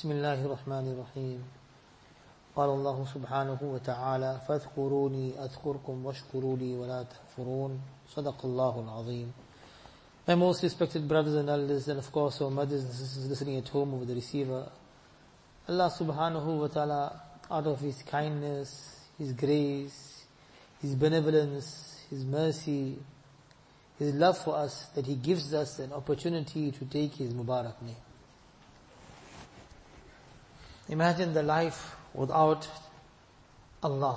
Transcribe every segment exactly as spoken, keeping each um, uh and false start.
بسم الله الرحمن الرحيم قال الله سبحانه وتعالى فاذكروني أذكركم واشكروا لي ولا تكفرون صدق الله العظيم. My most respected brothers and elders, and of course our mothers and sisters listening at home over the receiver, Allah subhanahu wa ta'ala, out of His kindness, His grace, His benevolence, His mercy, His love for us, that He gives us an opportunity to take His Mubarak name. Imagine the life without Allah.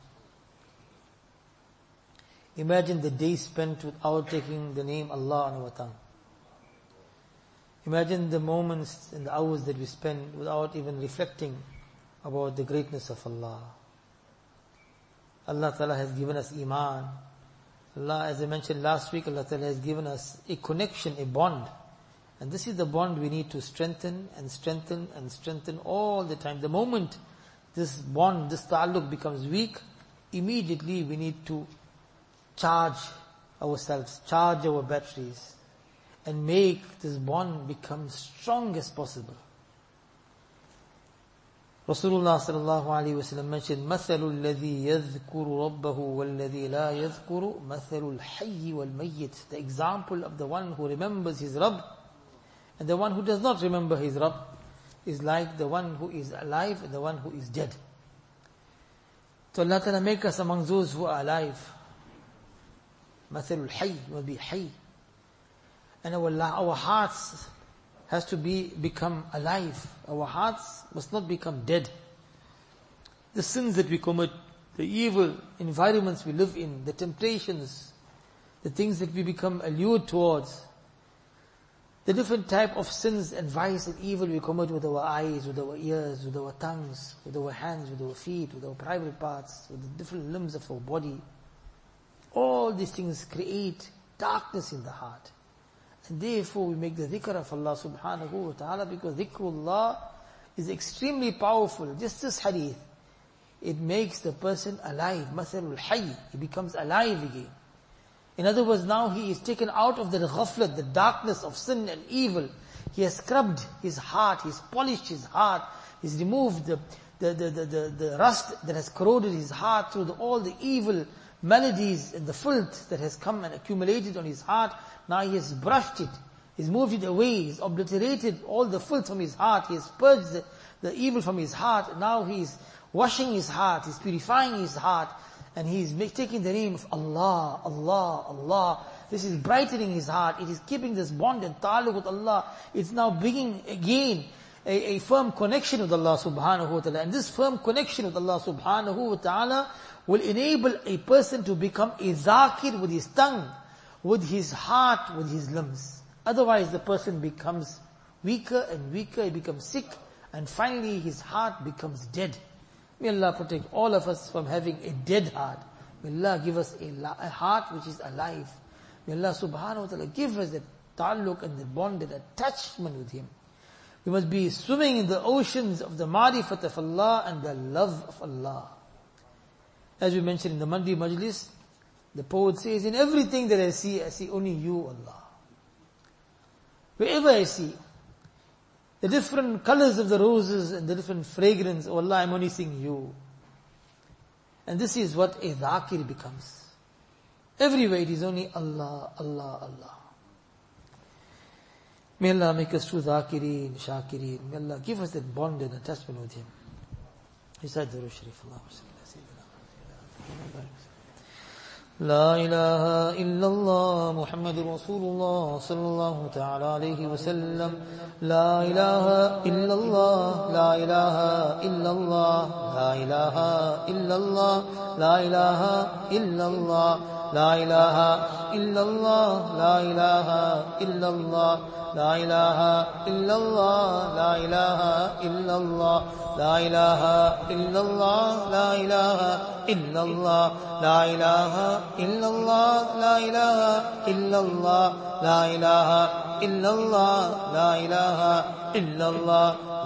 Imagine the day spent without taking the name Allah on our tongue. Imagine the moments and the hours that we spend without even reflecting about the greatness of Allah. Allah Ta'ala has given us Iman. Allah, as I mentioned last week, Allah Ta'ala has given us a connection, a bond. And this is the bond we need to strengthen and strengthen and strengthen all the time. The moment this bond, this ta'alluq becomes weak, immediately we need to charge ourselves, charge our batteries, and make this bond become strong as possible. Rasulullah sallallahu alayhi wa sallam mentioned, مَثَلُ الَّذِي يَذْكُرُ رَبَّهُ وَالَّذِي لَا يَذْكُرُ مَثَلُ الْحَيِّ وَالْمَيِّتِ. The example of the one who remembers his Rabb and the one who does not remember his Rabb is like the one who is alive and the one who is dead. So Allah Ta'ala make us among those who are alive. مَثَلُ الْحَيِّ will be hayy. And our, our hearts has to be become alive. Our hearts must not become dead. The sins that we commit, the evil environments we live in, the temptations, the things that we become allured towards, the different type of sins and vice and evil we commit with our eyes, with our ears, with our tongues, with our hands, with our feet, with our private parts, with the different limbs of our body. All these things create darkness in the heart. And therefore we make the dhikr of Allah subhanahu wa ta'ala, because dhikrullah is extremely powerful. Just this hadith, it makes the person alive. Mathalul hayy, he becomes alive again. In other words, now he is taken out of the ghaflat, the darkness of sin and evil. He has scrubbed his heart, he's polished his heart, he's removed the, the, the, the, the, the rust that has corroded his heart through the, all the evil melodies and the filth that has come and accumulated on his heart. Now he has brushed it, he's moved it away, he's obliterated all the filth from his heart, he has purged the, the evil from his heart. Now he's washing his heart, he's purifying his heart, and he is taking the name of Allah, Allah, Allah. This is brightening his heart. It is keeping this bond and ta'alluq with Allah. It's now bringing again a, a firm connection with Allah subhanahu wa ta'ala. And this firm connection with Allah subhanahu wa ta'ala will enable a person to become a zakir with his tongue, with his heart, with his limbs. Otherwise the person becomes weaker and weaker, he becomes sick, and finally his heart becomes dead. May Allah protect all of us from having a dead heart. May Allah give us a, a heart which is alive. May Allah subhanahu wa ta'ala give us that ta'alluq and the bond, that attachment with Him. We must be swimming in the oceans of the ma'rifat of Allah and the love of Allah. As we mentioned in the Mandi Majlis, the poet says, in everything that I see, I see only you, Allah. Wherever I see the different colors of the roses and the different fragrance, oh Allah, I'm only seeing you. And this is what a dhakir becomes. Everywhere it is only Allah, Allah, Allah. May Allah make us true dhakireen, shakireen. May Allah give us that bond and attachment with Him. Recite the Durood Sharif. لا إله إلا الله محمد رسول الله صلى الله تعالى عليه وسلم. لا إله إلا الله لا إله إلا الله لا إله إلا الله لا إله إلا الله لا إله إلا الله لا إله إلا الله لا إله إلا الله لا إله إلا الله لا إله إلا الله لا إله إلا الله لا إله إلا الله لا إله إلا الله لا إله إلا الله لا إله إلا الله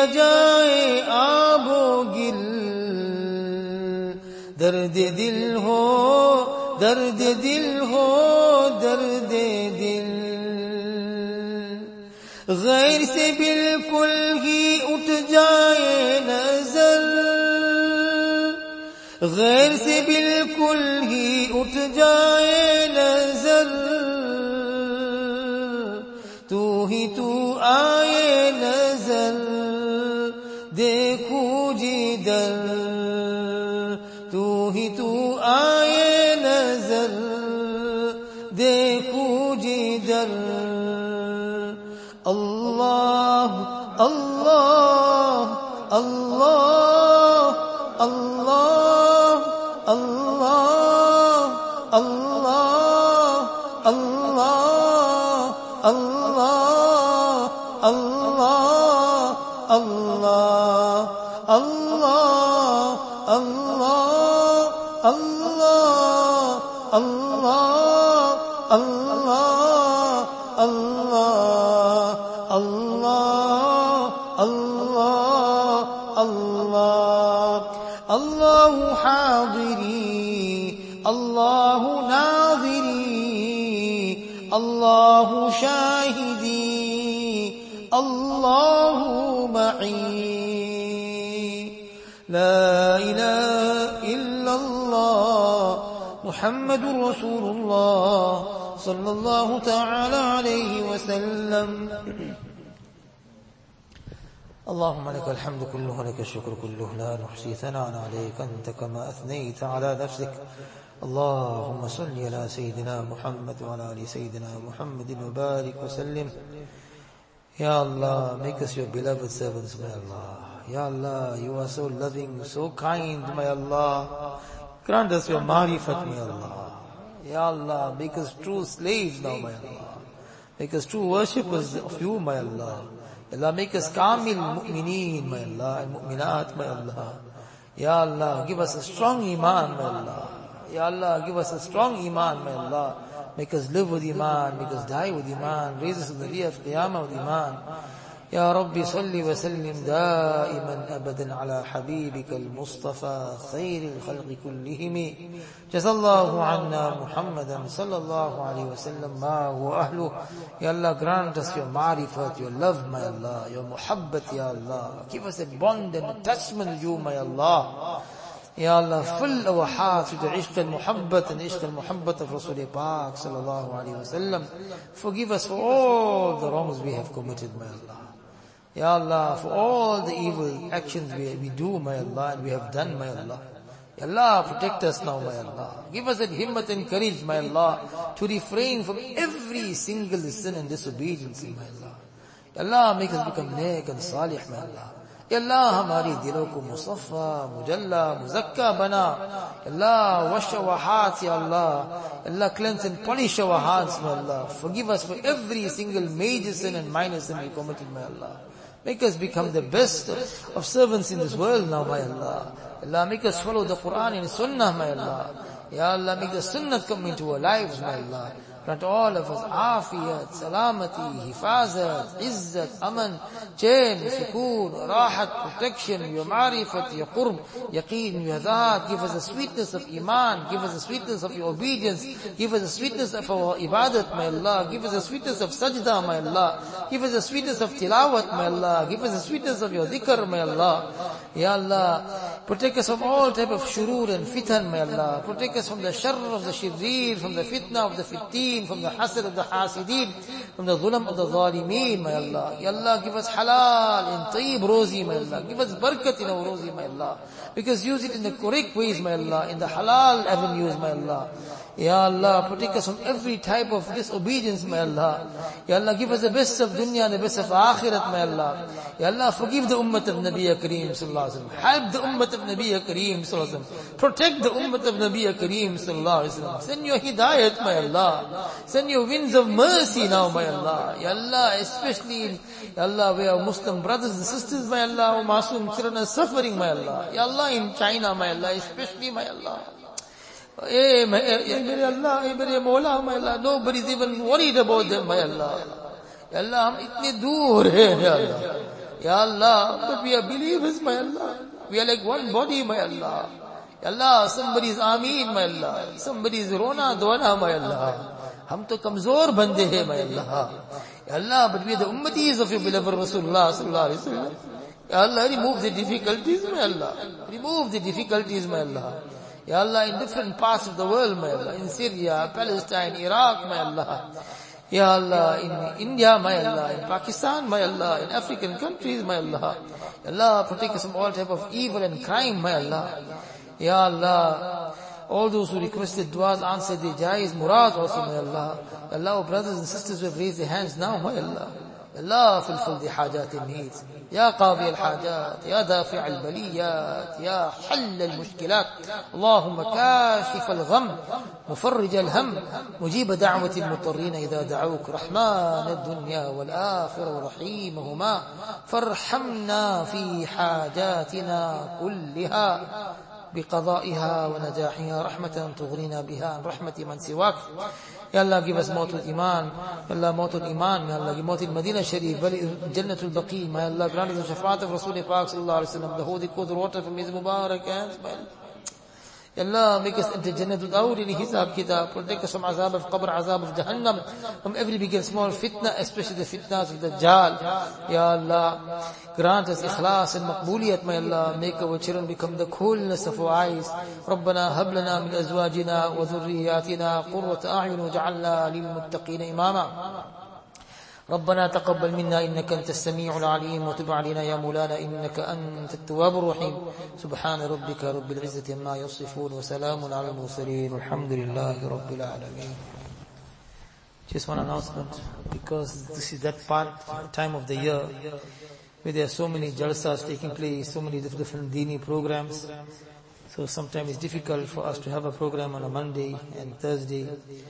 बजाए आबो गिल, दर्द दिल हो दर्द दिल हो दर्द दिल, गैर से बिल्कुल ही उठ जाए नजर, गैर से बिल्कुल ही उठ जाए नजर, तू ही तू आए नजर, देखूं जिधर, तू ही तू आए नजर, देखूं जिधर, अल्लाह अल्लाह अल्लाह अल्लाह अल्लाह अल्लाह अल्लाह अल्लाह अल्लाह अल्लाह अल्लाह अल्लाह अल्लाह अल्लाह अल्लाह अल्लाह अल्लाह अल्लाह अल्लाह, अल्लाह हाज़िरी अल्लाह नाज़िरी अल्लाह शाहिदी अल्लाह मई, ला इलाहा इल्लल्लाह मुहम्मदुर रसूलुल्लाह सल्लल्लाहु तआला अलैहि वसल्लम। اللهم لك الحمد كله ولك الشكر كله لا نحصي ثناء عليك أنت كما أثنيت على نفسك. اللهم صل على سيدنا محمد وعلى آل سيدنا محمد وبارك وسلم. Ya Allah, make us your beloved servants, my Allah. Ya Allah, you are so loving, so kind, my Allah. Grant us your marifat, my Allah. Ya Allah, make us true slaves now, my Allah. Make us true worshippers of you, my Allah. Allah, make us kamil mu'mineen, my Allah, and mu'minat, my Allah. Ya Allah, give us a strong iman, my Allah. Ya Allah, give us a strong iman, my Allah. Make us live with iman, make us die with iman, raise us in the day of Qiyamah with iman. Ya Rabbi salli wa sallim daiman abadan ala habibika al-Mustafa khayril khalqi kullihimi. Jazallahu anna Muhammadan sallallahu alayhi wa sallam ma huwa ahluh. Ya Allah, grant us your ma'rifat, your love, my Allah, your muhabbat, Ya Allah. Give us a bond and attachment with you, my Allah. Ya Allah, fill our hearts with the ishq al-muhabbat and ishq al-muhabbat of Rasul Pak sallallahu alayhi wa sallam. Forgive us for all the wrongs we have committed, my Allah. Ya Allah, for all the evil actions we, we do, my Allah, and we have done, my Allah. Ya Allah, protect us now, my Allah. Give us that himmat and courage, my Allah, to refrain from every single sin and disobedience, my Allah. Ya Allah, make us become neek and salih, my Allah. Ya Allah, हमारी दिलों को मुसफ़ा, मुजल्ला, मुज़क्का बना. Ya Allah, wash our hearts, Ya Allah. Ya Allah, cleanse and polish our hearts, my Allah. Forgive us for every single major sin and minor sin we committed, my Allah. Make us become the best of servants in this world now, my Allah. Ya Allah, make us follow the Quran and Sunnah, my Allah. Ya Allah, make the Sunnah come into our lives, my Allah. Grant all of us afiyat, salamati, hifazat, izzat, aman, chain, sukoon, rahat, protection, your marifat, your qurb, yaqeen, your dhat. Give us the sweetness of iman, give us the sweetness of your obedience, give us the sweetness of our ibadat, my Allah. Give us the sweetness of sajda, my Allah. Give us the sweetness of tilawat, my Allah. Give us the sweetness of your dhikr, my Allah. Ya Allah, protect us from all type of shurur and fitan, my Allah. Protect us from the sharr of the shirreer, from the fitna of the fitteen, from the hasad of the hasideen, from the dhulam of the zalimeen, my Allah. Ya Allah, give us halal and tayyib rozi, my Allah. Give us barakat in our rozi, my Allah. Because use it in the correct ways, my Allah, in the halal avenues, my Allah. Ya Allah, protect us from every type of disobedience, my Allah. Ya Allah, give us the best of dunya and the best of akhirat, my Allah. Ya Allah, forgive the ummah of Nabi Kareem sallallahu alaihi wasallam. Help the ummah of Nabi Kareem sallallahu alaihi wasallam. Protect the ummah of Nabi Kareem sallallahu alaihi wasallam. Send your hidayat, my Allah. Send your winds of mercy now, my Allah. Ya Allah, especially in, Ya Allah, where our Muslim brothers and sisters, my Allah, our Masoom children are suffering, my Allah. Ya Allah, in China, my Allah, especially, my Allah. Hey, my, hey, Allah, hey, Mawla, my Allah, nobody's even worried about them, my Allah. Ya Allah, hum itne dur hai, Ya Allah. Ya Allah, but we are believers, my Allah. We are like one body, my Allah. Ya Allah, somebody is Ameen, my Allah. Somebody is Rona, Dwana, my Allah. Hum to kamzor bande hai, my Allah. Ya Allah, but we are the ummatis of your beloved Rasulullah sallallahu alaihi wasallam. Ya Allah, remove the difficulties, my Allah. Remove the difficulties, my Allah. Ya Allah, in different parts of the world, my Allah. In Syria, Palestine, Iraq, my Allah. Ya Allah, in India, my Allah. In Pakistan, my Allah. In African countries, my Allah. Ya Allah, protect us from all type of evil and crime, my Allah. Ya Allah, all those who requested du'as, answered their jais, murad also, my Allah. Ya Allah, our brothers and sisters who have raised their hands now, my Allah. Ya Allah, fulfill the hajat and needs. Ya qadi al-hajat, Ya dafi' al-baliyat, Ya hall al-mushkilat. Allahumma kashif al-gham, mufarrij al-ham, mujib da'wat al-mutarrin idha da'awk, rahman al-dunya wal-akhirah wa rahimahuma, farhamna fi hajatina kulliha. بقضائها ونجاحها رحمة تغنينا بها عن رحمة من سواك. Ya Allah, give us موت الإيمان. Ya Allah, موت الإيمان. Ya Allah, give موت المدينة Sharif, جنة البقيع. Ya Allah, grant us the shafaat of Rasul Pak sallallahu alaihi wasallam, the holy cold water from his Mubarak hands. Ya Allah, make us enter Jannah without any hisab kitab. Protect us from azab of qabr, azab of Jahannam, from every big and small fitna, especially the fitnas of the Dajjal. Ya Allah, grant us ikhlas and maqbuliyat, my Allah. Make our children become the coolness of our eyes. ربنا هب لنا من أزواجنا وذرياتنا قرة أعين وجعلنا للمتقين إماما. ربنا تقبل منا إنك أنت السميع العليم وتب علينا يا مولانا إنك أنت التواب الرحيم. سبحان ربك رب العزة عما يصفون وسلام على المرسلين والحمد لله رب العالمين. Just one announcement, because this is that part, time of the year where there are so many jalsas taking place, so many different dini programs. So sometimes it's difficult for us to have a program on a Monday and Thursday.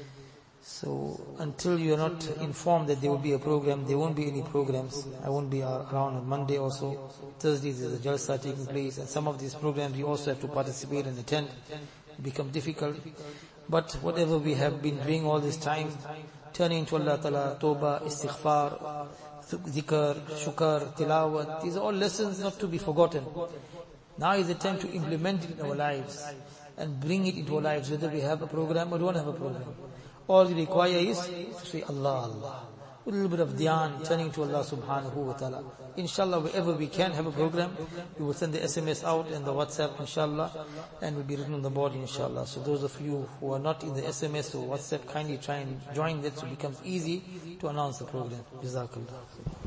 So until you are not informed that there will be a program, there won't be any programs. I won't be around on Monday also. Thursdays there's a jalsa taking place, and some of these programs you also have to participate and attend. It becomes difficult. But whatever we have been doing all this time, turning to Allah Ta'ala, tawbah, istighfar, dhikr, shukr, tilawat, these are all lessons not to be forgotten. Now is the time to implement it in our lives and bring it into our lives, whether we have a program or don't have a program. All you require is to say Allah, Allah. With a little bit of dhyan, turning to Allah subhanahu wa ta'ala. Inshallah, wherever we can have a program, we will send the S M S out and the WhatsApp, inshallah, and will be written on the board, inshallah. So those of you who are not in the S M S or WhatsApp, kindly try and join that so it becomes easy to announce the program. Jazakallah.